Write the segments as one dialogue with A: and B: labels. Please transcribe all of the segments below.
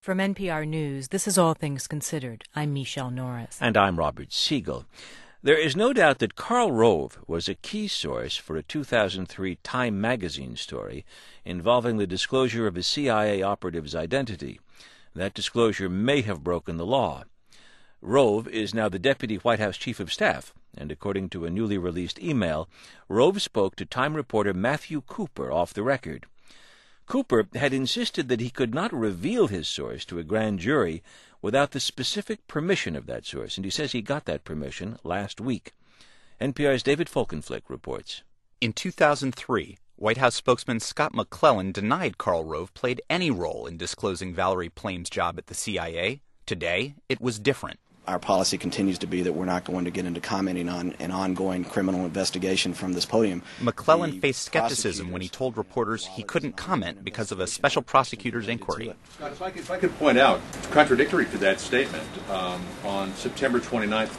A: From NPR News, this is All Things Considered. I'm Michelle Norris.
B: And I'm Robert Siegel. There is no doubt that Karl Rove was a key source for a 2003 Time magazine story involving the disclosure of a CIA operative's identity. That disclosure may have broken the law. Rove is now the Deputy White House Chief of Staff, and according to a newly released email, Rove spoke to Time reporter Matthew Cooper off the record. Cooper had insisted that he could not reveal his source to a grand jury without the specific permission of that source, and he says he got that permission last week. NPR's David Folkenflik reports.
C: In 2003, White House spokesman Scott McClellan denied Karl Rove played any role in disclosing Valerie Plame's job at the CIA. Today, it was different.
D: Our policy continues to be that we're not going to get into commenting on an ongoing criminal investigation from this podium.
C: McClellan faced skepticism when he told reporters he couldn't comment because of a special prosecutor's inquiry.
E: Scott, if I could point out, contradictory to that statement, on September 29th,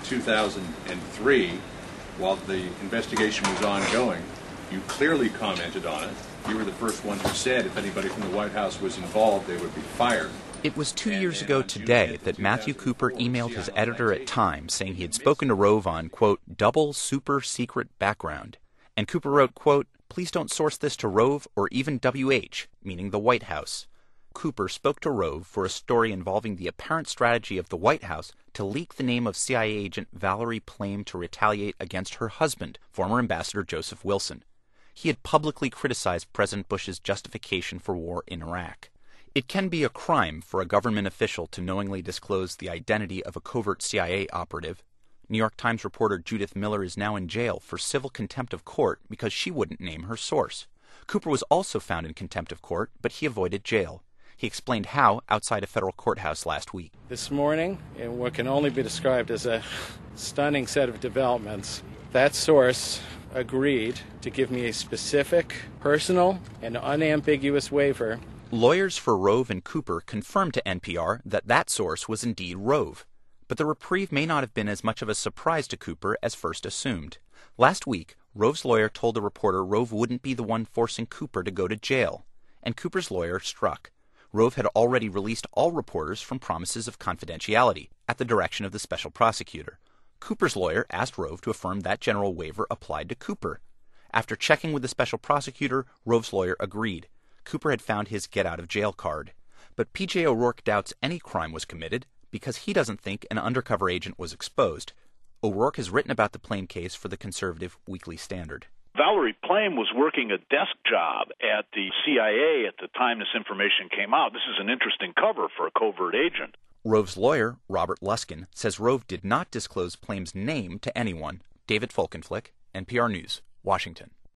E: 2003, while the investigation was ongoing, you clearly commented on it. You were the first one who said if anybody from the White House was involved, they would be fired.
C: It was 2 years ago today that Matthew Cooper emailed his editor at Time saying he had spoken to Rove on, quote, double super secret background. And Cooper wrote, quote, please don't source this to Rove or even WH, meaning the White House. Cooper spoke to Rove for a story involving the apparent strategy of the White House to leak the name of CIA agent Valerie Plame to retaliate against her husband, former Ambassador Joseph Wilson. He had publicly criticized President Bush's justification for war in Iraq. It can be a crime for a government official to knowingly disclose the identity of a covert CIA operative. New York Times reporter Judith Miller is now in jail for civil contempt of court because she wouldn't name her source. Cooper was also found in contempt of court, but he avoided jail. He explained how outside a federal courthouse last week.
F: This morning, in what can only be described as a stunning set of developments, that source agreed to give me a specific, personal, and unambiguous waiver.
C: Lawyers for Rove and Cooper confirmed to NPR that source was indeed Rove. But the reprieve may not have been as much of a surprise to Cooper as first assumed. Last week, Rove's lawyer told the reporter Rove wouldn't be the one forcing Cooper to go to jail. And Cooper's lawyer struck. Rove had already released all reporters from promises of confidentiality at the direction of the special prosecutor. Cooper's lawyer asked Rove to affirm that general waiver applied to Cooper. After checking with the special prosecutor, Rove's lawyer agreed. Cooper had found his get-out-of-jail card. But P.J. O'Rourke doubts any crime was committed because he doesn't think an undercover agent was exposed. O'Rourke has written about the Plame case for the conservative Weekly Standard.
G: Valerie Plame was working a desk job at the CIA at the time this information came out. This is an interesting cover for a covert agent.
C: Rove's lawyer, Robert Luskin, says Rove did not disclose Plame's name to anyone. David Folkenflik, NPR News, Washington.